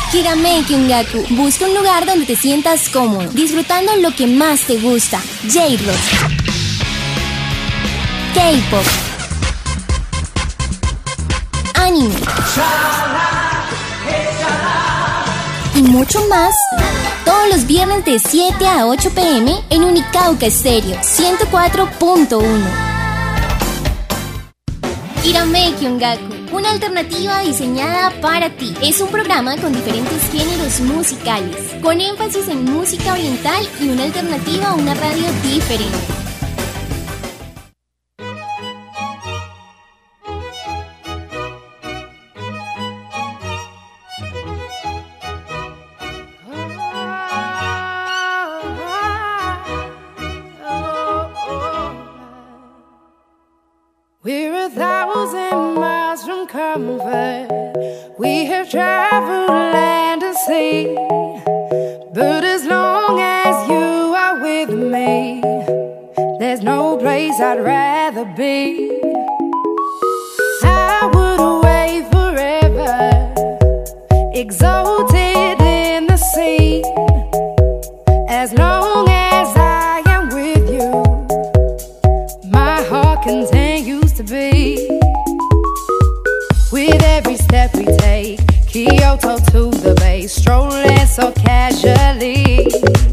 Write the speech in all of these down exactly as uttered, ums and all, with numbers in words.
Kirameki Ongaku. Busca un lugar donde te sientas cómodo, disfrutando lo que más te gusta. J-Rock, K-Pop, anime y mucho más. Todos los viernes de siete a ocho pe eme en Unicauca Estéreo ciento cuatro punto uno. Kirameki Ongaku, una alternativa diseñada para ti. Es un programa con diferentes géneros musicales, con énfasis en música oriental y una alternativa a una radio diferente. We're a thousand miles from comfort. We have traveled land and sea. But as long as you are with me, there's no place I'd rather be. I would away forever, exalted in the sea. As long as I am with you, my heart continues to be. With every step we take, Kyoto to the bay, strolling so casually.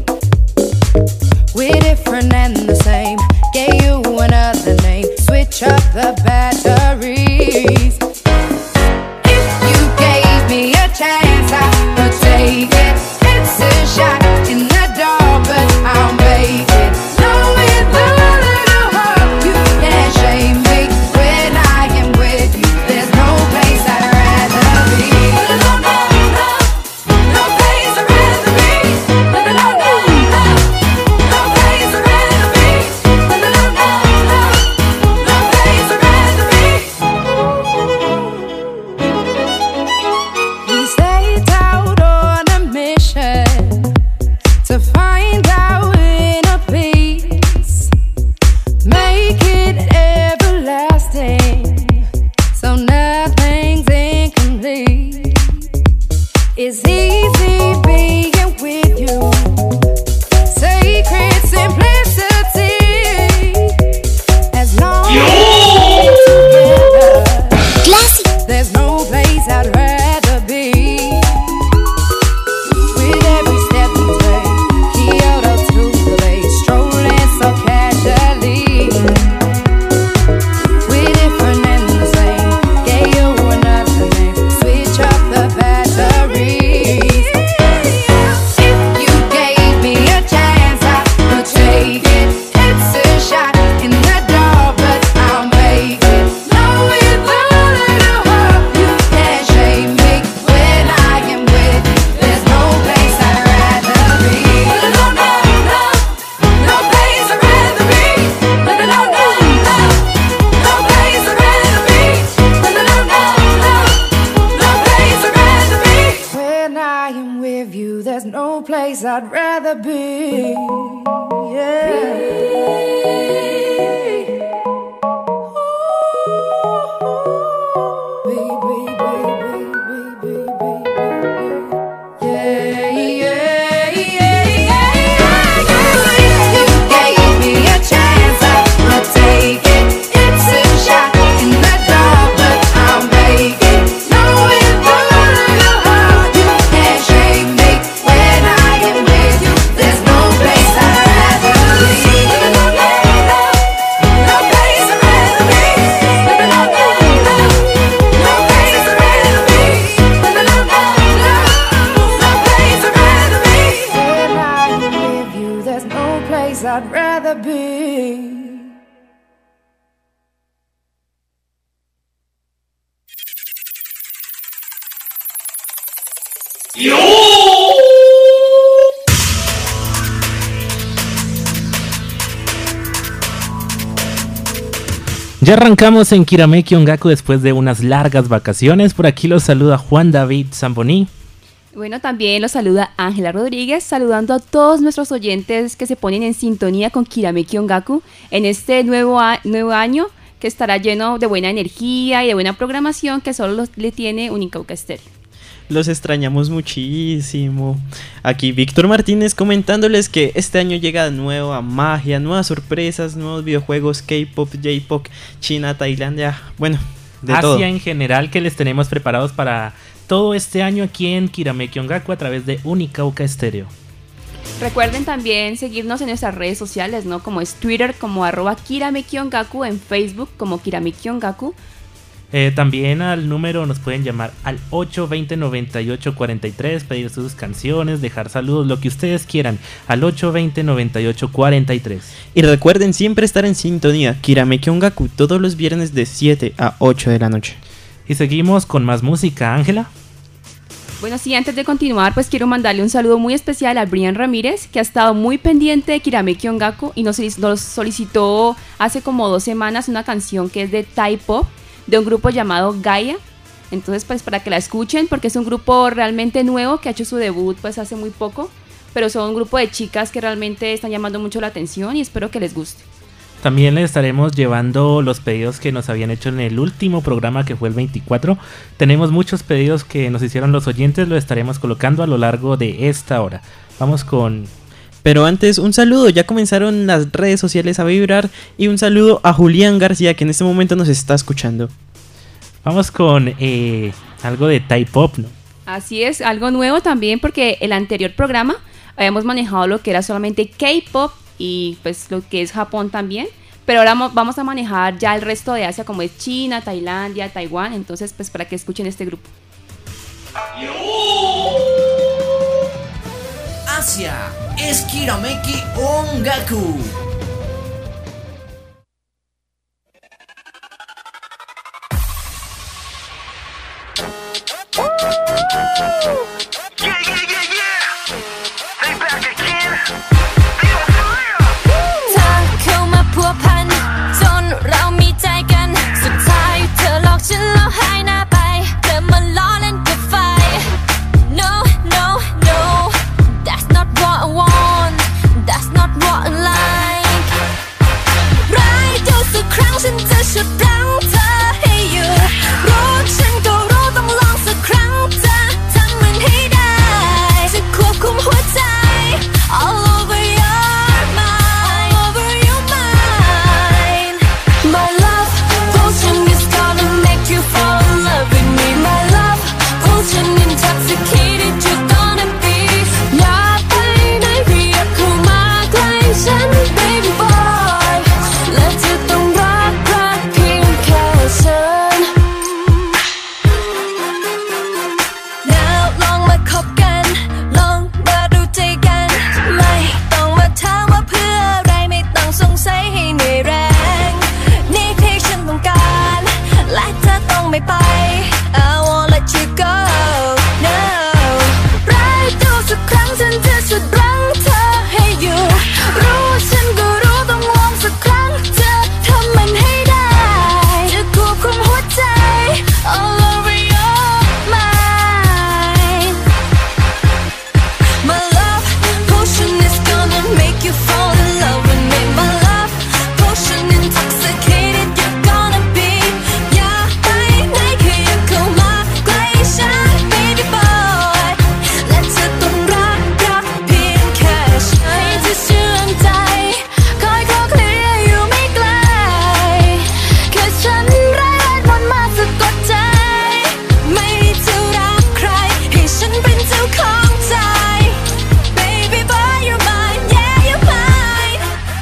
We're different and the same, gave you another name, switch up the batteries. If you gave me a chance, I would take it. It's a shot in the dark, but I'll make it. Knowing the little heart, you can't shame me. When I am with you, there's no place I'd rather be. No, no, no, no place I'd rather be. No, no, no, no, no place I'd rather be. No, no, no, no, no place I'd rather be. We set out on a mission to find our inner peace, make it everlasting, so nothing's incomplete. It's easy being with you, sacred simplicity. As long as we're together, Classic. there's no place I'd rather be. With every step we take, Kyoto to the bay, strolling so casually. We're different and the same, gave you another name, switch up the batteries. If you gave me a chance, I would take it. It's a shot in the dark, but I'll make it. Knowing the little heart, you can't shame me. When I am with you, there's no place I'd rather be. No, no, no, no place I'd rather be. No, no, no, no, no place I'd rather be. No, no, no, no, no place I'd rather be. When I am with you, there's no place I'd rather be. I'd rather be. Ya arrancamos en Kirameki Ongaku después de unas largas vacaciones. Por aquí los saluda Juan David Zamboní. Bueno, también los saluda Ángela Rodríguez, saludando a todos nuestros oyentes que se ponen en sintonía con Kirameki Ongaku en este nuevo, a- nuevo año que estará lleno de buena energía y de buena programación que solo los- le tiene Unicauca Estéreo. Los extrañamos muchísimo. Aquí Víctor Martínez comentándoles que este año llega nueva magia, nuevas sorpresas, nuevos videojuegos, K-pop, J-pop, China, Tailandia, bueno, de Asia todo. en general, que les tenemos preparados para todo este año aquí en Kirameki Ongaku a través de Unicauca Stereo. Recuerden también seguirnos en nuestras redes sociales, ¿no? Como es Twitter, como arroba Kirameki Ongaku, en Facebook como Kirameki Ongaku. Eh, también al número nos pueden llamar al ocho veinte, noventa y ocho cuarenta y tres, pedir sus canciones, dejar saludos, lo que ustedes quieran, al ocho veinte, noventa y ocho cuarenta y tres. Y recuerden siempre estar en sintonía, Kirameki Ongaku, todos los viernes de siete a ocho de la noche. Y seguimos con más música, Ángela. Bueno, sí, antes de continuar, pues quiero mandarle un saludo muy especial a Brian Ramírez, que ha estado muy pendiente de Kirameki Ongaku y nos, nos solicitó hace como dos semanas una canción que es de Thai Pop, de un grupo llamado Gaia. Entonces, pues para que la escuchen, porque es un grupo realmente nuevo que ha hecho su debut pues hace muy poco, pero son un grupo de chicas que realmente están llamando mucho la atención y espero que les guste. También les estaremos llevando los pedidos que nos habían hecho en el último programa, que fue el veinticuatro. Tenemos muchos pedidos que nos hicieron los oyentes, lo estaremos colocando a lo largo de esta hora. Vamos con... Pero antes, un saludo, ya comenzaron las redes sociales a vibrar, y un saludo a Julián García, que en este momento nos está escuchando. Vamos con eh, algo de Thai Pop, ¿no? Así es, algo nuevo también, porque el anterior programa habíamos manejado lo que era solamente K-pop y pues lo que es Japón también, pero ahora vamos a manejar ya el resto de Asia, como es China, Tailandia, Taiwán. Entonces pues para que escuchen este grupo. Asia es Kirameki Ongaku. Yeah, yeah, yeah, yeah. They back again. They on fire. เธอเข้ามาพัวพันจนเรามีใจกันสุดท้ายเธอหลอกฉันแล้วหายหน้าไปเธอมาล้อเล่นกับไฟ No no no That's not what I want That's not what I like ร้ายเดียวสักครั้งฉันจะฉุดรั้งเธอให้อยู่รู้ฉันก็รู้ต้องลองสักครั้งเธอทำมันให้ได้จะควบคุมหัวใจ All over your mind All over your mind My love potion is gonna make you fall in love with me My love potion intoxicated you're gonna be อย่าไปไหนเรียกเข้ามาใกล้ฉัน baby boy และเธอต้องรักรักเพียงแค่ฉัน Now ลองมาคบกันลองมาดูใจกันไม่ต้องมาถามว่าเพื่ออะไรไม่ต้องสงสัยให้เหนื่อยแรงนี่ที่ฉันต้องการและเธอต้องไม่ไป I won't let you go no ร้ายดูสักครั้งฉันจะฉุดรั้งเธอให้อยู่รู้ฉันก็รู้ต้องลองสักครั้งเธอทำมันให้ได้จะควบคุมหัวใจ All over your mind My love potion is gonna make you fall in love with me My love potion intoxicated you're gonna be อย่าไปไหนแค่อย่าเข้ามาใกล้ฉัน baby boy และเธอต้องรักรักเพียงแค่ฉันให้เธอเชื่อใจคอยขอเคลียร์อยู่ไม่ไกลแค่ฉันไร้เวทมนต์มาสะกดใจไม่จะรักใครให้ฉันเป็นเจ้าของใจ Baby boy you're mine yeah you're mine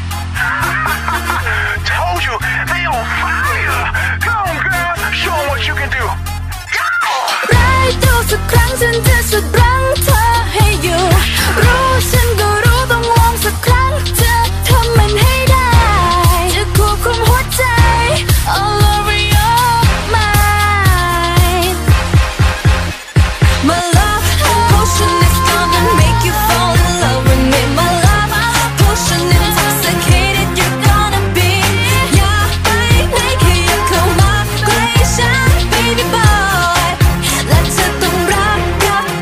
Told you they on fire. Come on, girl, show 'em what you can do. ร้ายดูสักครั้งฉันจะฉุดรั้งเธอให้อยู่รู้ฉันก็รู้ต้องลองสักครั้งเธอทำมันให้ได้จะควบคุมหัวใจ All over your mind My love potion is gonna make you fall in love with me My love potion intoxicated you're gonna be อย่าไปไหนแค่อย่าเข้ามาใกล้ฉัน baby boy และเธอต้องรักรัก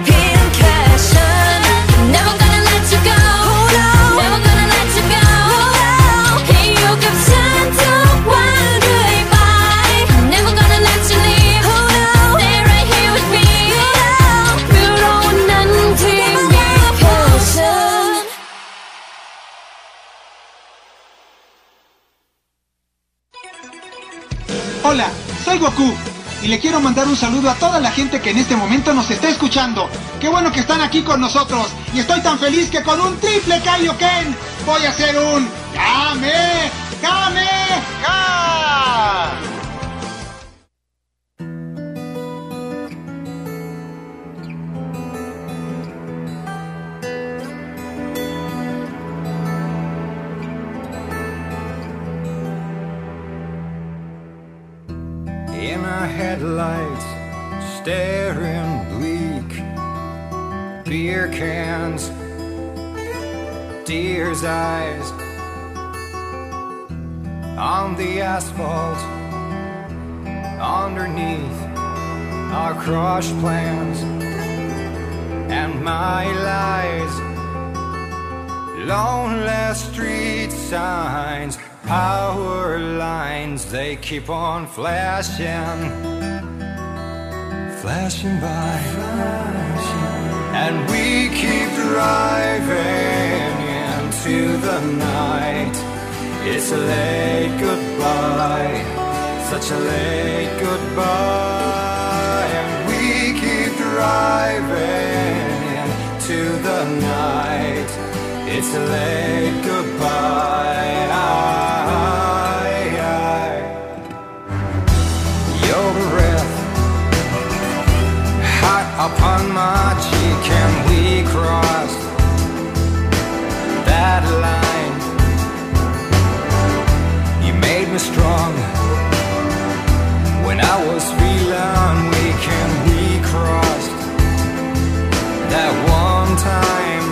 soy Goku y le quiero mandar un saludo a toda la gente que en este momento nos está escuchando. Qué bueno que están aquí con nosotros y estoy tan feliz que con un triple Kaioken voy a hacer un Kame, Kame, Ka. In our headlights, staring bleak, beer cans, deer's eyes on the asphalt, underneath our crushed plans and my lies, lonely street signs, power lines, they keep on flashing, flashing by, and we keep driving into the night. It's a late goodbye, such a late goodbye, and we keep driving into the night. It's a late goodbye. Your breath hot upon my cheek, and we crossed that line. You made me strong when I was feeling weak, and we crossed that one time.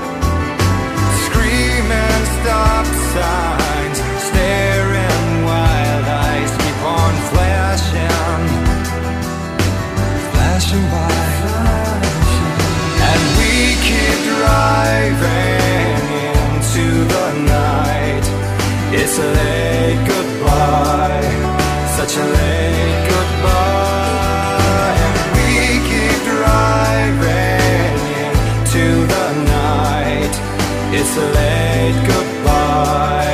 Screaming stop signs, staring wild eyes keep on flashing, flashing by, and we keep driving into the night. It's a late goodbye, such a late goodbye, and we keep driving into the night. It's a late goodbye.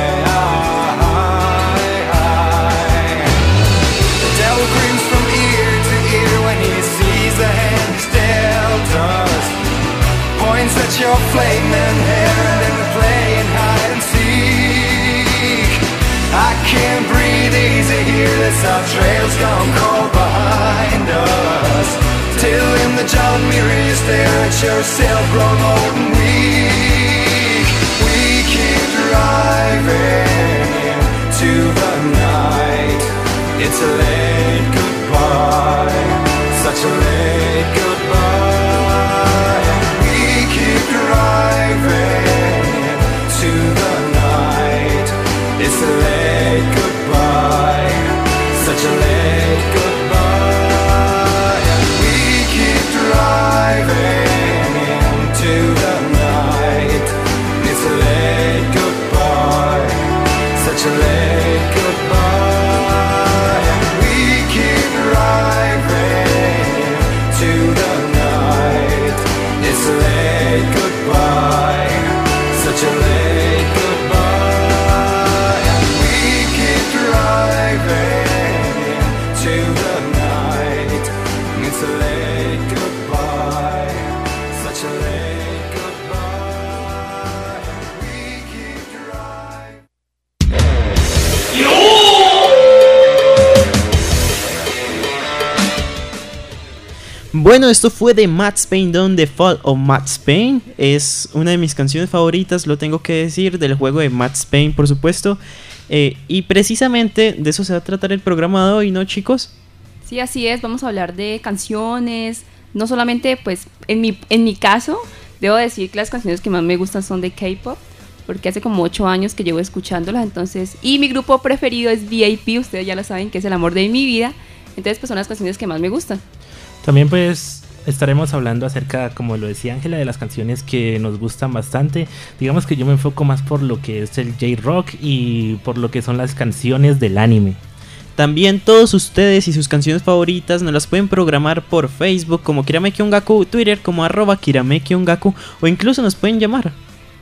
The devil grins from ear to ear when he sees the hand he's dealt us. Points at your flaming hair and then we're playing hide and seek. I can't breathe easy here, this our trail's gone cold behind us. Till in the John mirror you stare at yourself grown old and weak. We keep driving into the night. It's a late goodbye, such a late goodbye. We keep driving into the night. It's a late goodbye, such a late goodbye. We keep driving into the night. It's a late goodbye, such a late goodbye. We keep driving to the night. It's a late goodbye, such a late goodbye. We keep driving to the night. It's a late goodbye, such a late goodbye. We keep driving. Bueno, esto fue de Max Payne Down, The Fall of Max Payne. Es una de mis canciones favoritas, lo tengo que decir, del juego de Max Payne, por supuesto. Eh, y precisamente de eso se va a tratar el programa de hoy, ¿no, chicos? Sí, así es, vamos a hablar de canciones, no solamente, pues, en mi, en mi caso, debo decir que las canciones que más me gustan son de K-pop, porque hace como ocho años que llevo escuchándolas, entonces, y mi grupo preferido es V I P, ustedes ya lo saben, que es el amor de mi vida, entonces, pues, son las canciones que más me gustan. También, pues, estaremos hablando acerca, como lo decía Ángela, de las canciones que nos gustan bastante. Digamos que yo me enfoco más por lo que es el J-Rock y por lo que son las canciones del anime. También todos ustedes y sus canciones favoritas nos las pueden programar por Facebook como Kirameki Ongaku, Twitter como arroba Kirameki Ongaku, o incluso nos pueden llamar.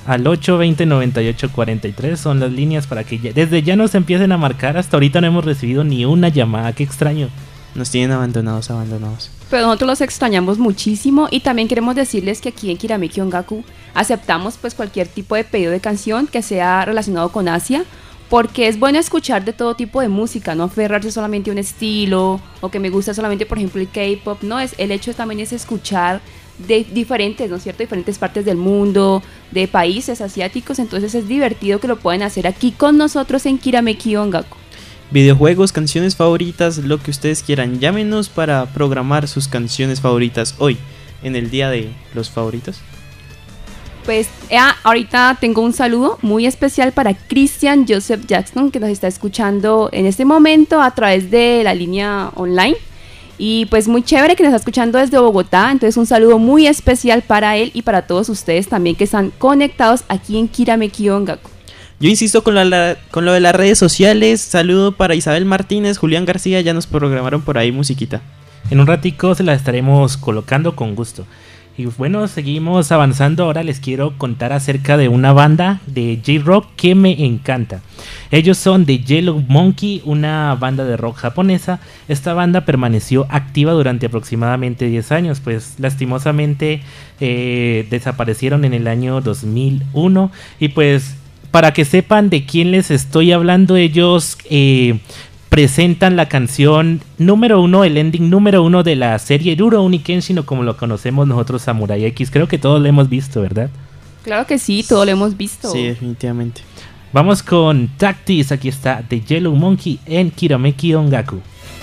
al ocho dos cero, nueve ocho cuatro tres. Son las líneas para que ya- desde ya nos empiecen a marcar. Hasta ahorita no hemos recibido ni una llamada, qué extraño. Nos tienen abandonados, abandonados. Pero nosotros los extrañamos muchísimo y también queremos decirles que aquí en Kirameki Ongaku aceptamos pues cualquier tipo de pedido de canción que sea relacionado con Asia, porque es bueno escuchar de todo tipo de música, no aferrarse solamente a un estilo o que me gusta solamente por ejemplo el K-pop, no, es el hecho también es escuchar de diferentes, ¿no es cierto? Diferentes partes del mundo, de países asiáticos, entonces es divertido que lo pueden hacer aquí con nosotros en Kirameki Ongaku. Videojuegos, canciones favoritas, lo que ustedes quieran. Llámenos para programar sus canciones favoritas hoy, en el día de los favoritos. Pues eh, ahorita tengo un saludo muy especial para Christian Joseph Jackson, que nos está escuchando en este momento a través de la línea online. Y pues muy chévere que nos está escuchando desde Bogotá. Entonces un saludo muy especial para él y para todos ustedes también que están conectados aquí en Kirameki Ongaku. Yo insisto con, la, la- con lo de las redes sociales. Saludo para Isabel Martínez, Julián García. Ya nos programaron por ahí musiquita. En un ratico se las estaremos colocando con gusto. Y bueno, seguimos avanzando. Ahora les quiero contar acerca de una banda de J-Rock que me encanta. Ellos son The Yellow Monkey, una banda de rock japonesa. Esta banda permaneció activa durante aproximadamente diez años, pues lastimosamente eh, desaparecieron en el año dos mil uno. Y pues para que sepan de quién les estoy hablando, ellos eh, presentan la canción número uno, el ending número uno de la serie Rurouni Kenshin, o como lo conocemos nosotros, Samurai X. Creo que todos lo hemos visto, ¿verdad? Claro que sí, todo lo hemos visto. Sí, definitivamente. Vamos con Tactics. Aquí está The Yellow Monkey en Kirameki Ongaku.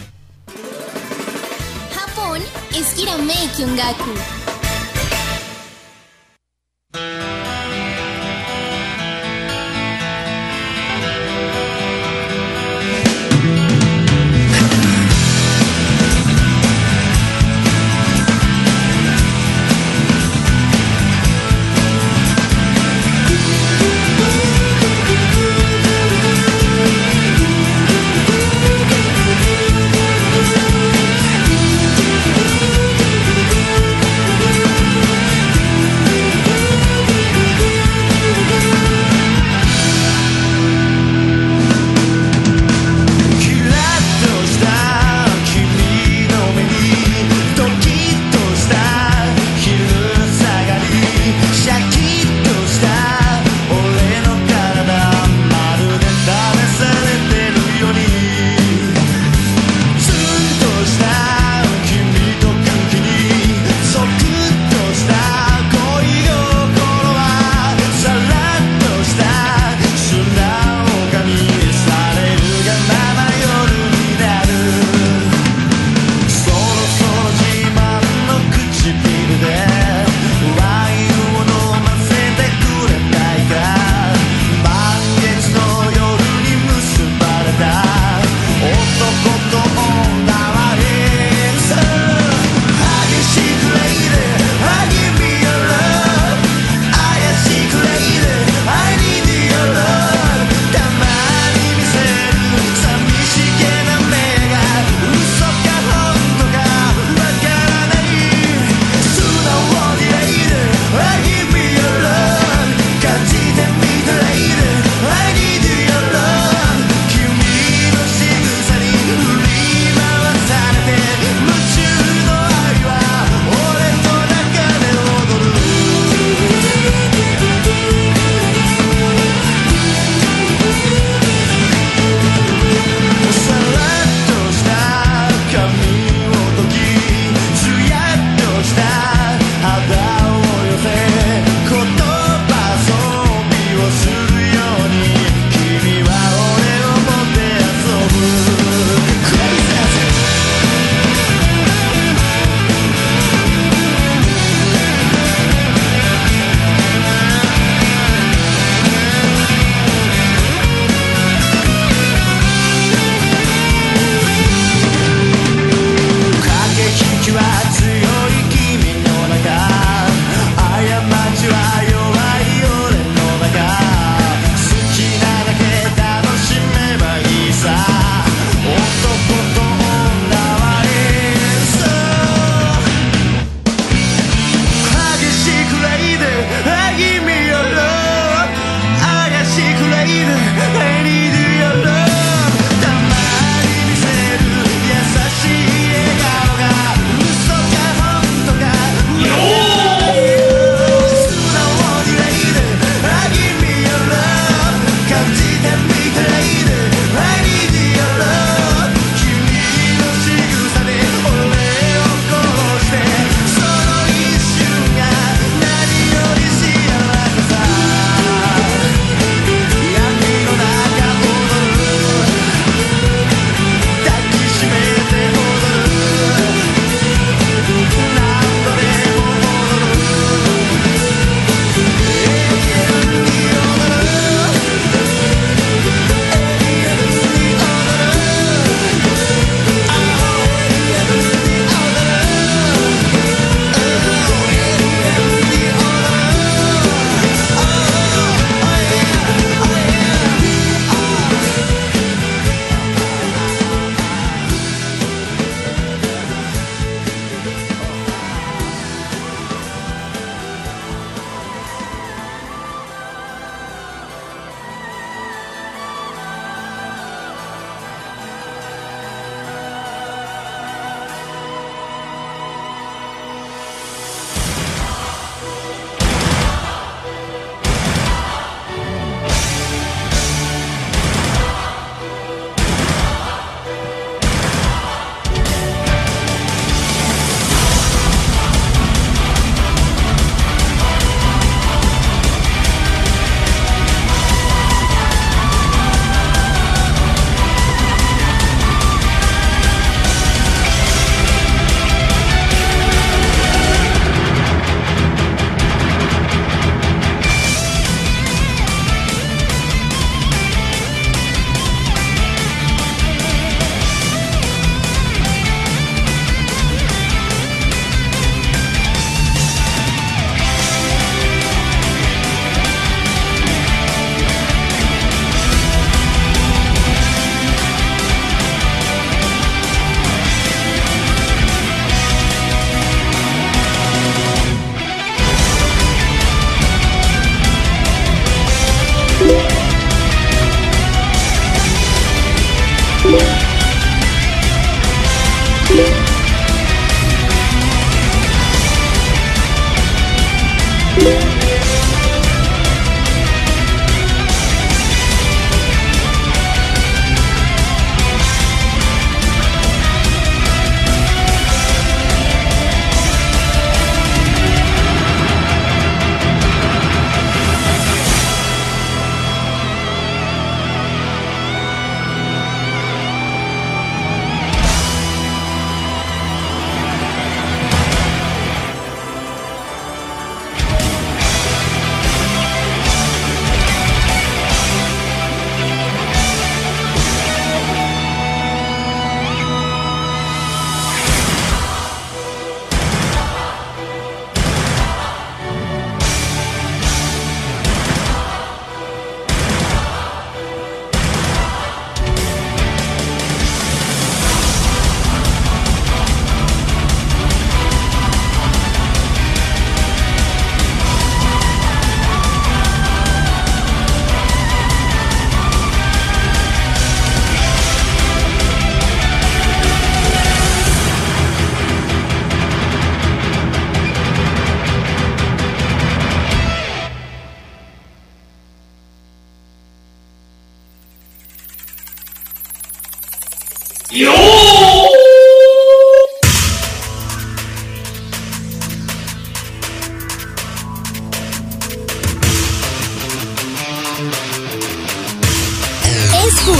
Japón es Kirameki Ongaku. Thank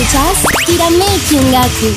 Escuchas Kirameki Ongaku.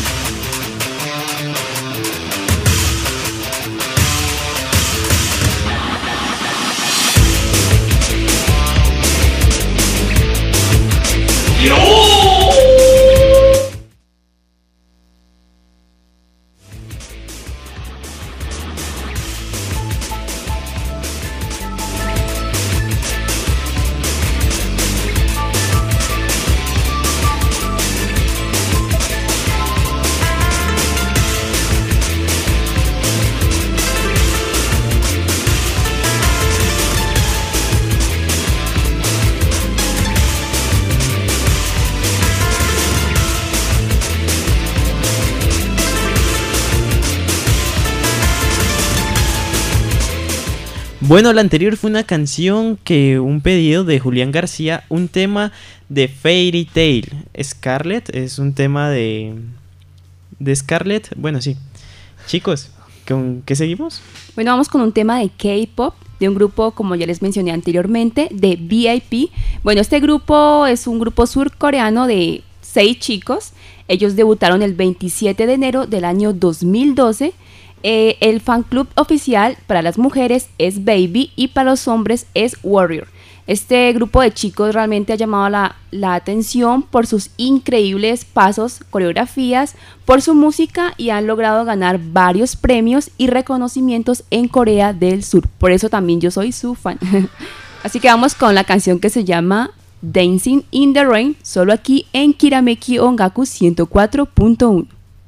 Bueno, la anterior fue una canción que un pedido de Julián García, un tema de Fairy Tail. Scarlett es un tema de de Scarlett. Bueno, sí. Chicos, ¿con qué seguimos? Bueno, vamos con un tema de K-pop de un grupo, como ya les mencioné anteriormente, de V I P. Bueno, este grupo es un grupo surcoreano de seis chicos. Ellos debutaron el veintisiete de enero del año dos mil doce. Eh, el fan club oficial para las mujeres es Baby y para los hombres es Warrior. Este grupo de chicos realmente ha llamado la, la atención por sus increíbles pasos, coreografías, por su música y han logrado ganar varios premios y reconocimientos en Corea del Sur. Por eso también yo soy su fan. Así que vamos con la canción que se llama Dancing in the Rain, solo aquí en Kirameki Ongaku ciento cuatro punto uno.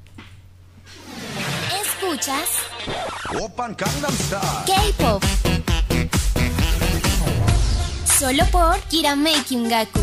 Escuchas K-pop solo por Kirameki Ongaku.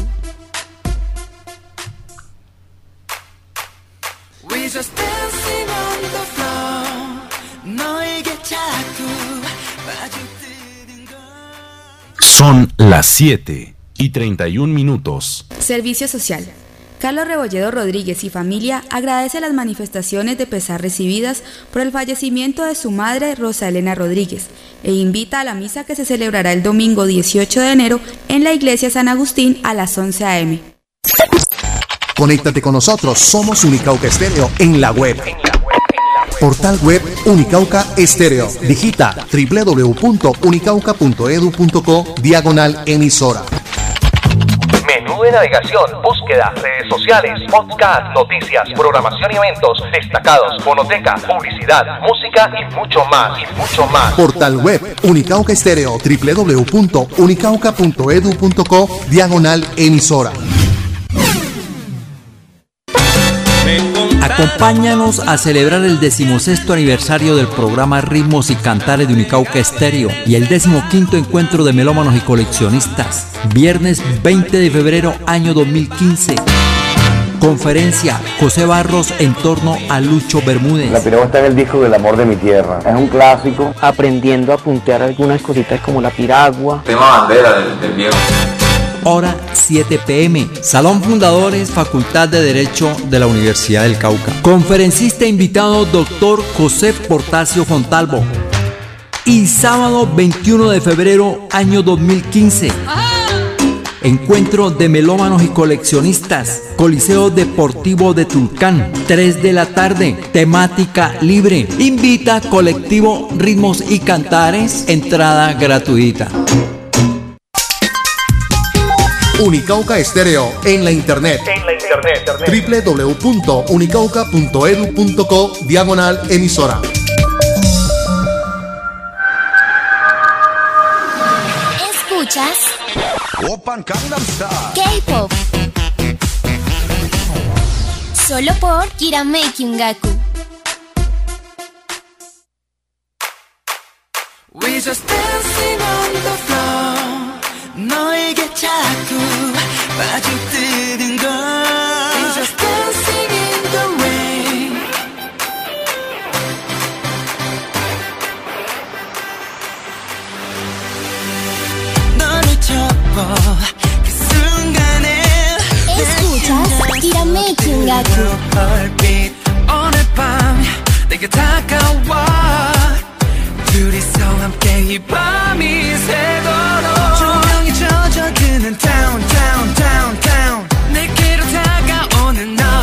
We just dancing on the floor. 너에게 자꾸 빠져드는 걸. Son las siete y treinta y un minutos. Servicio social. Carlos Rebolledo Rodríguez y familia agradece las manifestaciones de pesar recibidas por el fallecimiento de su madre Rosa Elena Rodríguez e invita a la misa que se celebrará el domingo dieciocho de enero en la iglesia San Agustín a las once a eme Conéctate con nosotros, somos Unicauca Estéreo en la web. Portal web Unicauca Estéreo. Digita doble u doble u doble u punto unicauca punto edu punto co diagonal emisora. Menú de navegación, búsqueda, redes sociales, podcast, noticias, programación y eventos, destacados, fonoteca, publicidad, música y mucho más, y mucho más. Portal web Unicauca Estéreo, doble u doble u doble u punto unicauca punto edu punto co diagonal emisora. Acompáñanos a celebrar el decimosexto aniversario del programa Ritmos y Cantares de Unicauca Estéreo y el decimoquinto encuentro de melómanos y coleccionistas. Viernes veinte de febrero, año dos mil quince. Conferencia José Barros en torno a Lucho Bermúdez. La piragua está en el disco del amor de mi tierra. Es un clásico. Aprendiendo a puntear algunas cositas como la piragua. Tema bandera del, del viejo. Hora siete pe eme. Salón Fundadores, Facultad de Derecho de la Universidad del Cauca. Conferencista invitado, doctor José Portacio Fontalvo. Y sábado veintiuno de febrero, año dos mil quince. Encuentro de melómanos y coleccionistas. Coliseo Deportivo de Tulcán. tres de la tarde. Temática libre. Invita colectivo Ritmos y Cantares. Entrada gratuita. Unicauca Estéreo en la internet. En la internet. doble u doble u doble u punto unicauca punto edu punto co diagonal emisora. Escuchas K-pop solo por Kirameki Ongaku. We just dancing on the floor. 너에게 자꾸 빠져드는 걸. We just dancing in the rain. 너를 접어 그 순간에 Escuchas Kirameki Ongaku. 얼빛 오늘 밤 내게 다가와 둘이서 함께 이 밤이 새도록 조명이 젖어드는 down down down down 내게로 다가오는 너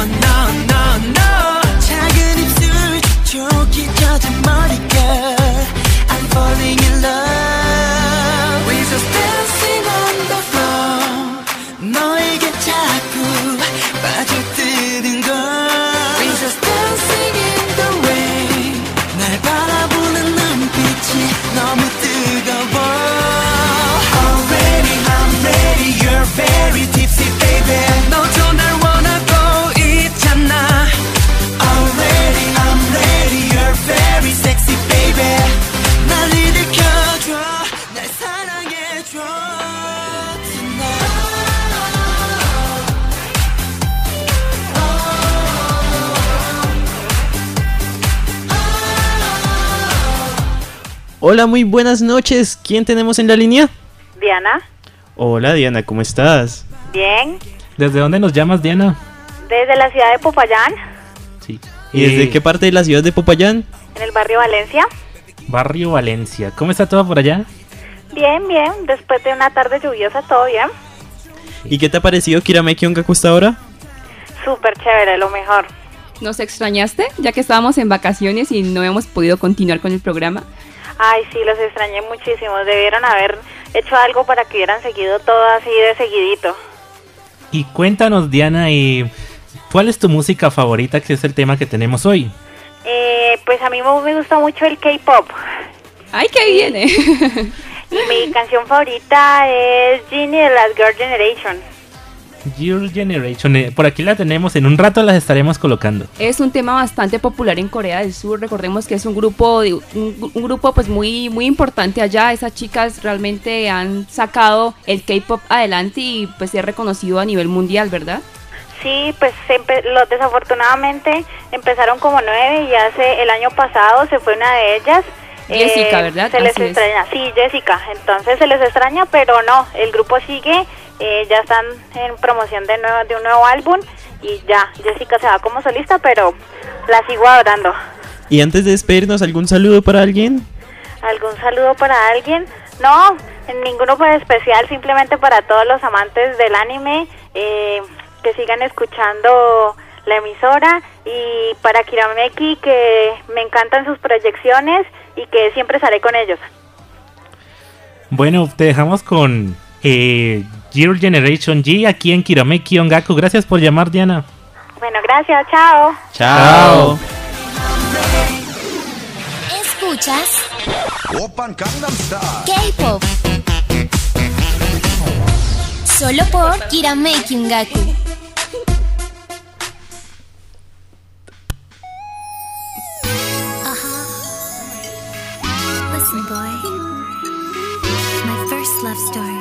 falling in love. We just dancing on the floor. 너에게 자꾸 빠져드는 걸. We just dancing in the rain. 날 바라보는 눈빛이 너무 뜨거워. Already I'm ready, you're very tipsy baby. 너도 날 원하고 있잖아. Already I'm ready, you're very sexy baby. 날 일으켜줘, 날 사랑해줘 tonight. Hola, muy buenas noches. ¿Quién tenemos en la línea? Diana. Hola Diana, ¿cómo estás? Bien. ¿Desde dónde nos llamas, Diana? Desde la ciudad de Popayán, Sí. ¿Y desde qué parte de la ciudad de Popayán? en el barrio Valencia. Barrio Valencia. ¿Cómo está todo por allá? Bien, bien. Después de una tarde lluviosa, todo bien. ¿Y qué te ha parecido Kirameki Ongaku hasta ahora? Súper chévere, lo mejor. ¿Nos extrañaste? Ya que estábamos en vacaciones y no hemos podido continuar con el programa. Ay, sí, los extrañé muchísimo. Debieron haber hecho algo para que hubieran seguido todo así de seguidito. Y cuéntanos, Diana, y ¿cuál es tu música favorita, que es el tema que tenemos hoy? Eh, pues a mí me me gusta mucho el K-pop. ¡Ay, qué viene! Y mi canción favorita es Genie de las Girl Generation. Your Generation. eh, Por aquí la tenemos, en un rato las estaremos colocando. Es un tema bastante popular en Corea del Sur. Recordemos que es un grupo de, un, un grupo pues muy muy importante allá. Esas chicas realmente han sacado el K-pop adelante y pues es reconocido a nivel mundial, ¿verdad? Sí, pues empe- lo, desafortunadamente empezaron como nueve y hace el año pasado se fue una de ellas. Jessica, Eh, ¿verdad? Se les Así es. extraña, sí, Jessica. Entonces se les extraña, pero no, el grupo sigue, eh, ya están en promoción de, nuevo, de un nuevo álbum y ya, Jessica se va como solista, pero la sigo adorando. Y antes de despedirnos, ¿algún saludo para alguien? ¿Algún saludo para alguien? No, ninguno para especial, simplemente para todos los amantes del anime, eh, que sigan escuchando la emisora, y para Kirameki, que me encantan sus proyecciones y que siempre estaré con ellos. Bueno, te dejamos con eh, Your Generation G aquí en Kirameki Ongaku. Gracias por llamar, Diana. Bueno, gracias, chao. Chao. Escuchas Oppan Gangnam Style. K-pop. Solo por Kirameki Ongaku. Listen, boy. My first love story.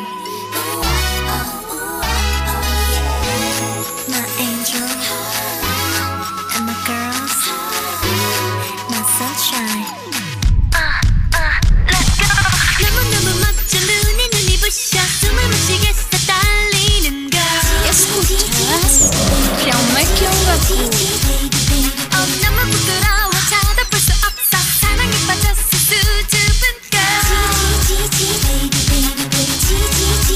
My angel and my girls, my sunshine. Ah, ah, let's go. 너무너무 멋져 눈에 눈이 부셔 숨을 못 쉬겠어 떨리는 걸. Escuchas Kirameki Ongaku. 어, 너무 부끄러워 쳐다볼 수 없어 사랑에 빠졌어 수줍은 걸.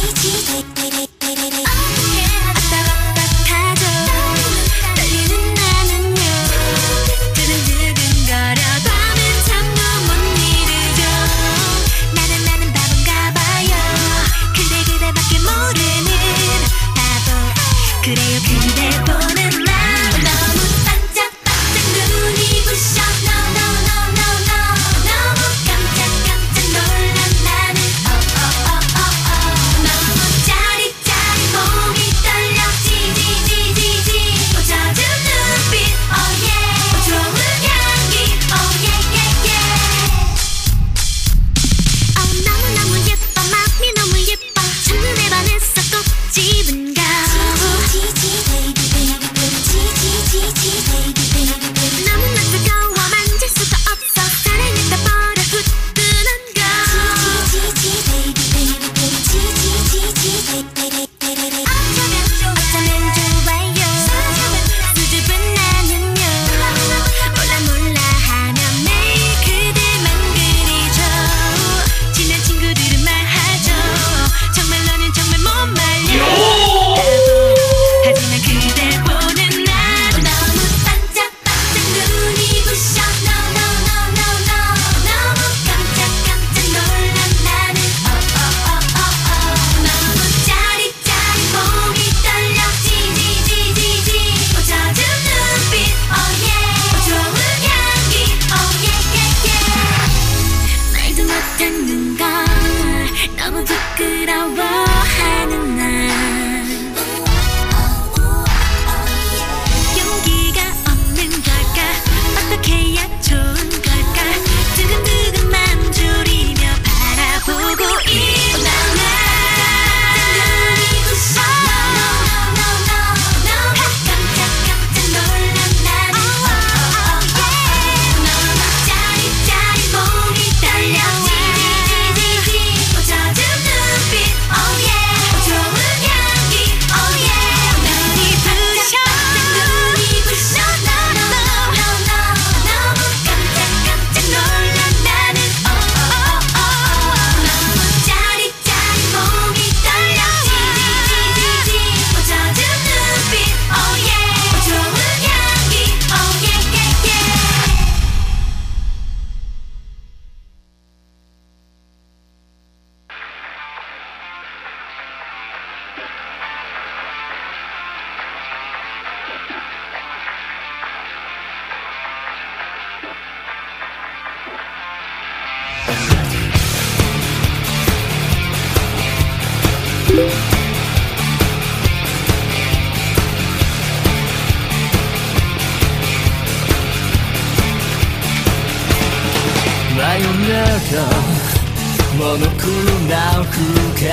モノクロな風景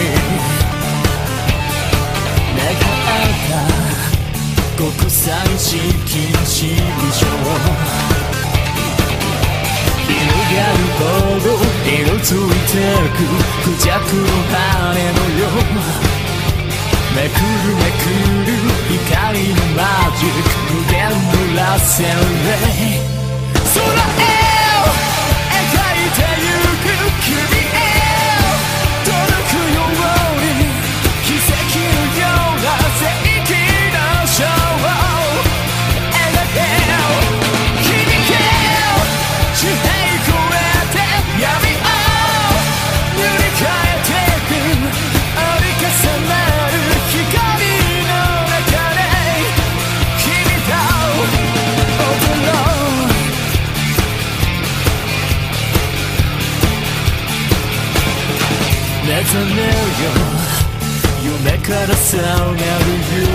願った国際式地上広がるほど色ついてくクジャクの羽のよめくるめくる光のマジック無限の螺旋レイ空へ描いてゆく君へ届くように奇跡のような世紀のショーを描け響け地平越えて闇を塗り替えてく折り重なる光の中で君と踊ろう目覚めよ夢から覚める夢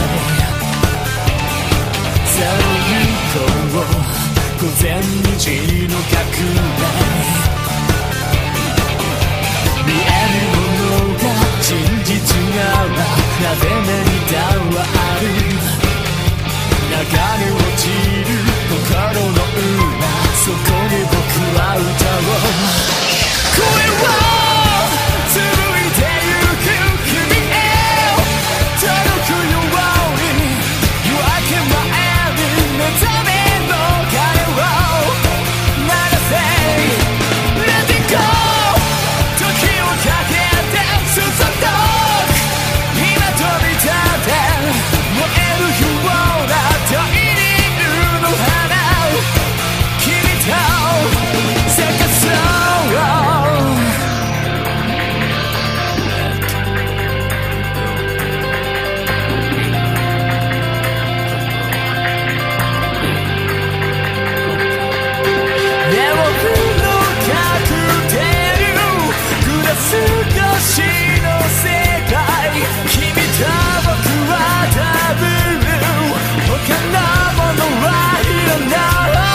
さあ行こう午前にじの革命見えるものが真実ならなぜ目にたわる流れ落ちる心の裏そこに僕は歌おう声を続いてゆく君へ届くように夜明け前に目覚めの鐘を鳴らせ Let it go 時をかけて進んどく今飛び立て燃えるような大輪の花君と咲かそう少しの世界君と僕はダブル他のものはいらない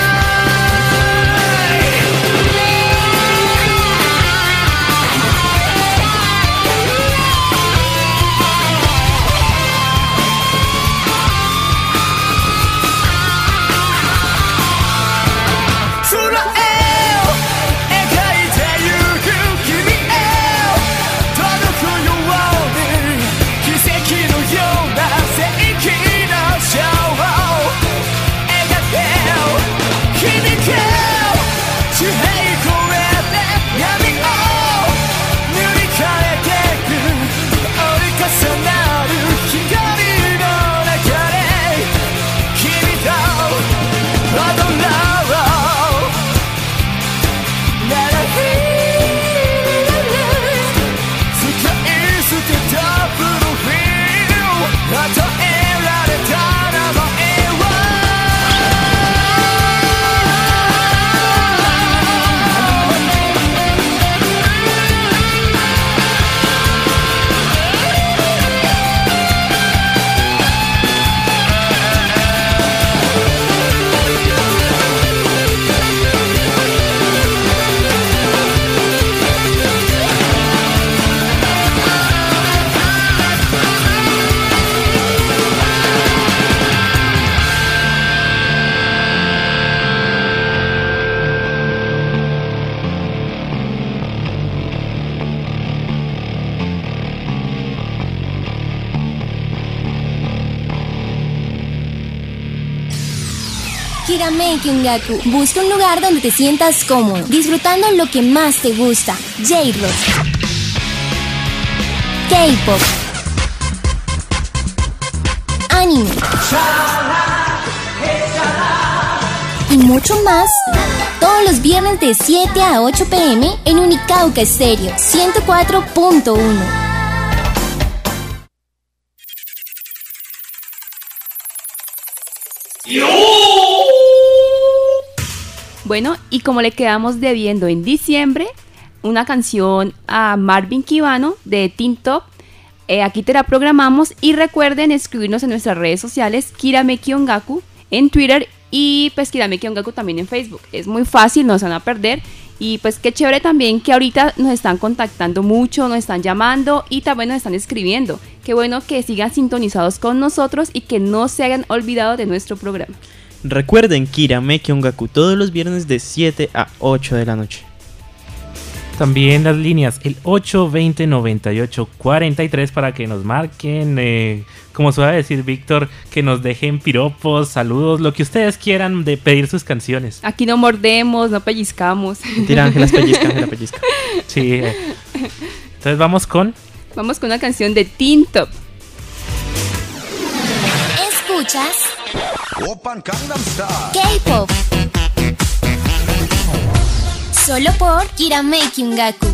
Kirameki Ongaku. Busca un lugar donde te sientas cómodo, disfrutando lo que más te gusta. J-Rock, K-Pop, anime y mucho más. Todos los viernes de siete a ocho pm en Unicauca Estéreo ciento cuatro punto uno. Bueno, y como le quedamos debiendo en diciembre una canción a Marvin Quijano de Teen Top, eh, aquí te la programamos y recuerden escribirnos en nuestras redes sociales Kirameki Ongaku en Twitter y pues Kirameki Ongaku también en Facebook. Es muy fácil, no se van a perder Y pues qué chévere también que ahorita nos están contactando mucho, nos están llamando y también nos están escribiendo. Qué bueno que sigan sintonizados con nosotros y que no se hayan olvidado de nuestro programa. Recuerden Kirameki Ongaku todos los viernes de siete a ocho de la noche. También las líneas, el ocho veinte noventa y ocho cuarenta y tres para que nos marquen, eh, como suele decir Víctor, que nos dejen piropos, saludos, lo que ustedes quieran de pedir sus canciones. Aquí no mordemos, no pellizcamos. Tira Ángelas pellizca, Ángela pellizca. Sí. Eh. Entonces vamos con... Vamos con una canción de Teen Top. Escuchas K-Pop solo por Kirameki Ongaku.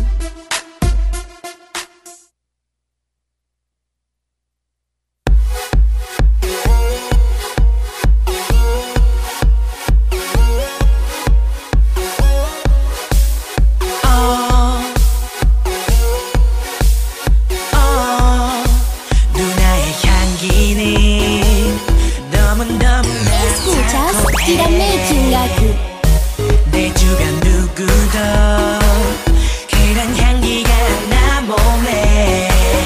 Escuchas Kirameki Ongaku. 내 주변 누구도 그런 향기가 나 몸에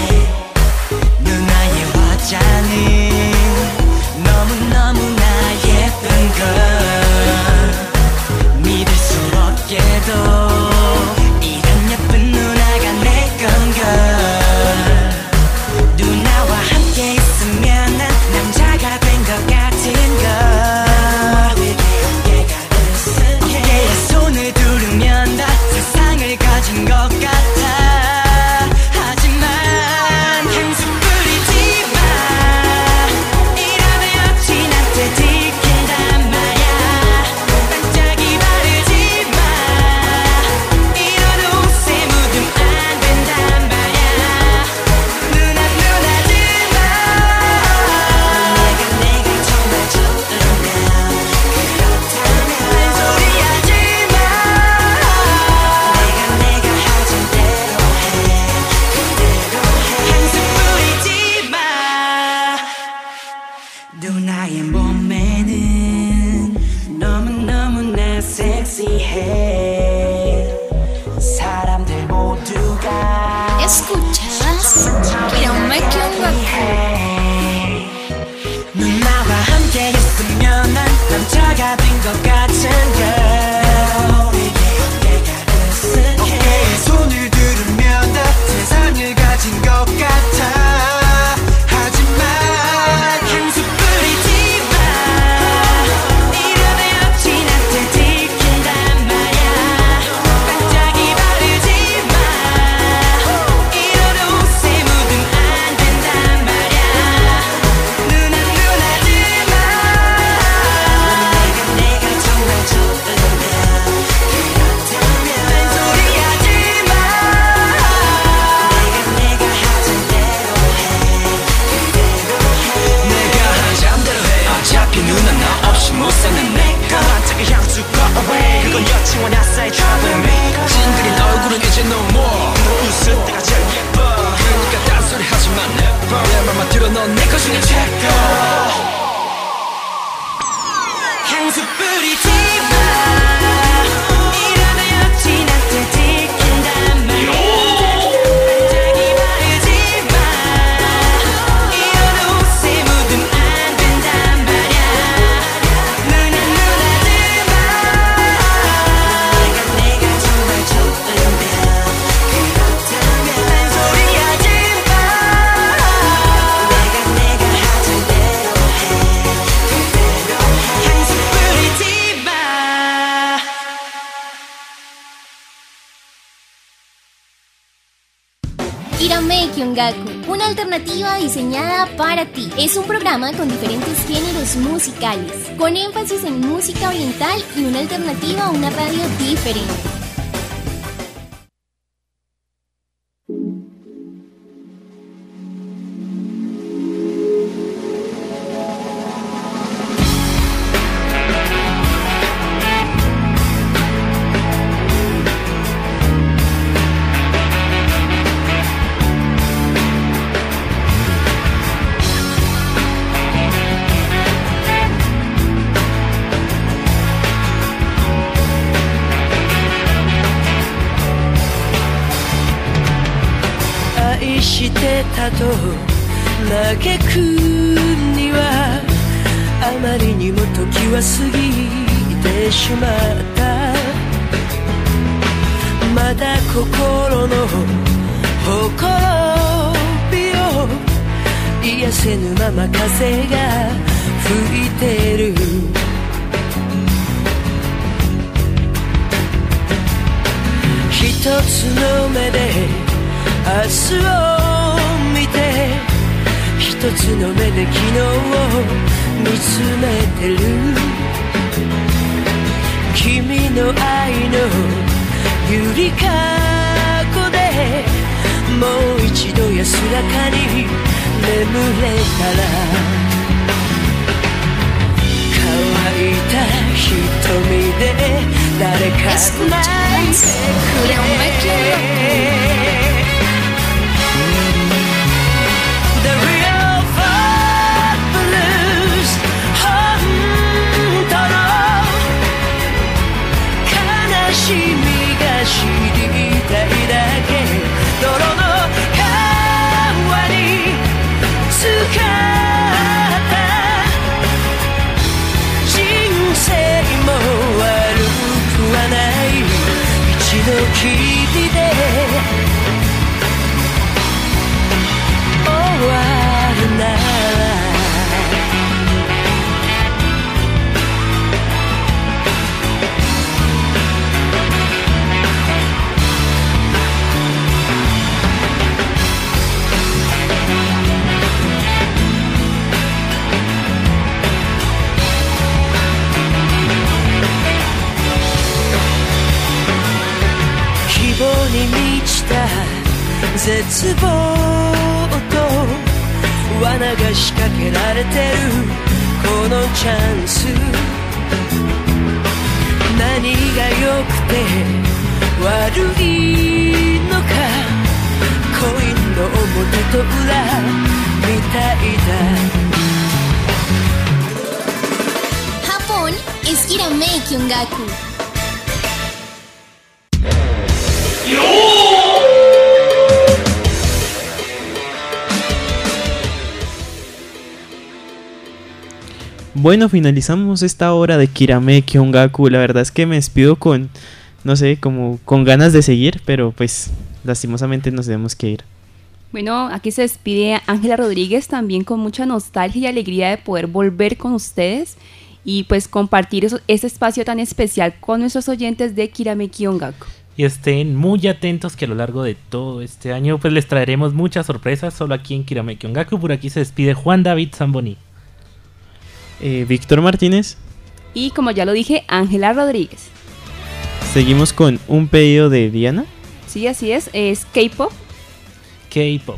누나의 화자는 너무너무나 예쁜 걸 믿을 수 없게도 이런 예쁜 누나가 내 건걸 누나와 함께 있으면 난 남자가 된 것 같은 걸 손을 두르면 다 세상을 가진 것 같아 하지만 향수 뿌리지 마 이러면 여친 한테 들킨단 말야 반짝이 바르지 마 이런 옷에 묻으면 안 된단 말야 누나 누나지 마 내가 내가 정말 좋다면 그렇다면 딴소리 하지 누나의 몸매는 너무너무나 섹시해 사람들 모두가 Escuchas Kirameki Ongaku. 누나와 함께 있으면 난 남자가 된 것 같은 걸 어깨에 손을 들으면 다 세상을 가진 것 같아 하지만 향수 뿌리지 마 이러면 여친한테 들킨단 말야 반짝이 바르지 마 이런 옷에 묻으면 안 된단 말야 누나 누나지 마 내가 내가 정말 좋다면 그렇다면 딴소리 하지 마 내가 내가 하던 대로 해 그대로 해 내가 하는 잠대로 해 어차피 누나 나 없이 못 사는 내가 반짝이 향수 go away 그건 여친과 나 사이 troublemaker 찡그린 얼굴은 이제 no more 웃을 때가 제일 예뻐 그러니까 딴소리 하지마 never 내 맘만 들어 넌 내 것 중에 최고 향수 뿌리지 마 이러다 여친한테 들킨단 말이야 반짝이 바르지 마 이런 옷에 묻으면 안 된단 말이야 누나 누나지 마 내가 내가 정말 좋다면 그렇다면 딴소리 하지 마 내가 내가 하던 대로 해 그대로 해 향수 뿌리지 마 Kirameki Ongaku, una alternativa diseñada para ti. Es un programa con diferentes géneros musicales, con énfasis en música oriental y una alternativa a una radio diferente. 愛してたと嘆くにはあまりにも時は過ぎてしまった。まだ心のほころびを癒せぬまま風が吹いてる。一つの目で明日を見て、一つの目で昨日を見つめてる。君の愛のゆりかごでもう一度安らかに眠れたら、乾いた瞳で誰か泣いてくれ。The real fat blues 本当の悲しみが知りたいだけ。泥の川に浸かった人生も悪くはない。一度きりで終わるなら希望に満ちた絶望と罠が仕掛けられてるこのチャンス。何が良くて悪いのか、コインの表と裏みたいだ。Japón es Kirameki Ongaku. Bueno, finalizamos esta hora de Kirameki Ongaku. La verdad es que me despido con, no sé, como con ganas de seguir, pero pues lastimosamente nos tenemos que ir. Bueno, aquí se despide Ángela Rodríguez, también con mucha nostalgia y alegría de poder volver con ustedes y pues compartir eso, ese espacio tan especial con nuestros oyentes de Kirameki Ongaku. Y estén muy atentos que a lo largo de todo este año pues les traeremos muchas sorpresas solo aquí en Kirameki Ongaku. Por aquí se despide Juan David Zamboni. Eh, Víctor Martínez. Y como ya lo dije, Ángela Rodríguez. Seguimos con un pedido de Diana. Sí, así es, es K-pop. K-pop.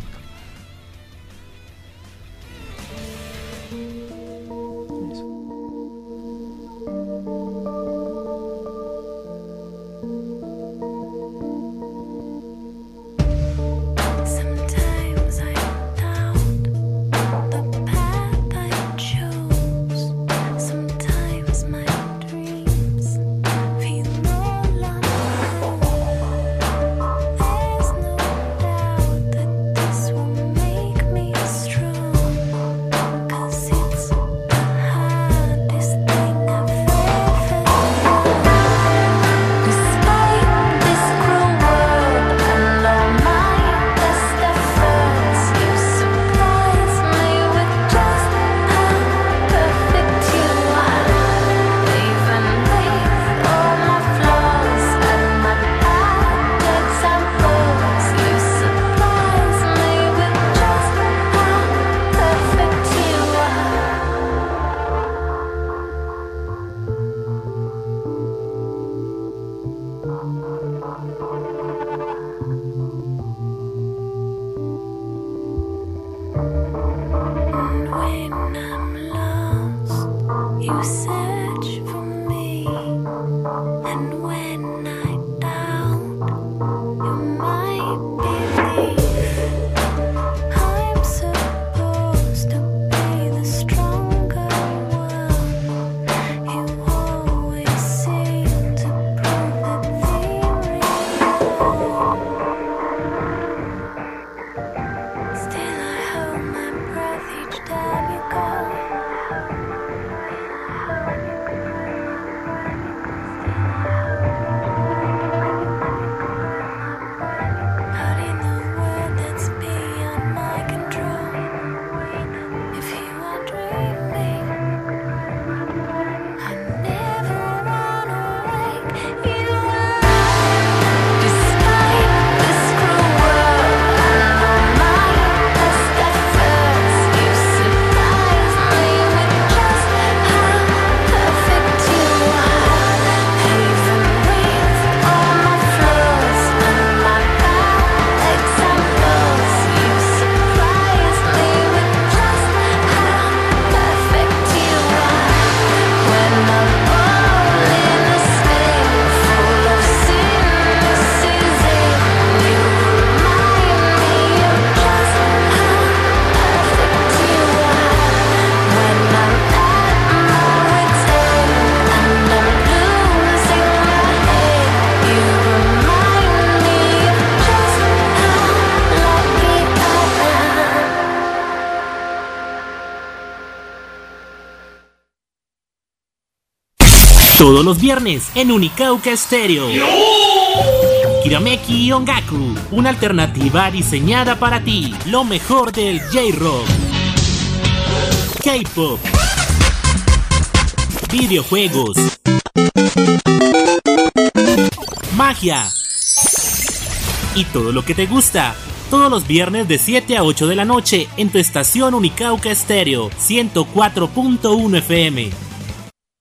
Todos los viernes en Unicauca Estéreo. Kirameki Ongaku, una alternativa diseñada para ti. Lo mejor del J-Rock, K-Pop, videojuegos, magia y todo lo que te gusta. Todos los viernes de siete a ocho de la noche en tu estación Unicauca Estéreo ciento cuatro punto uno F M.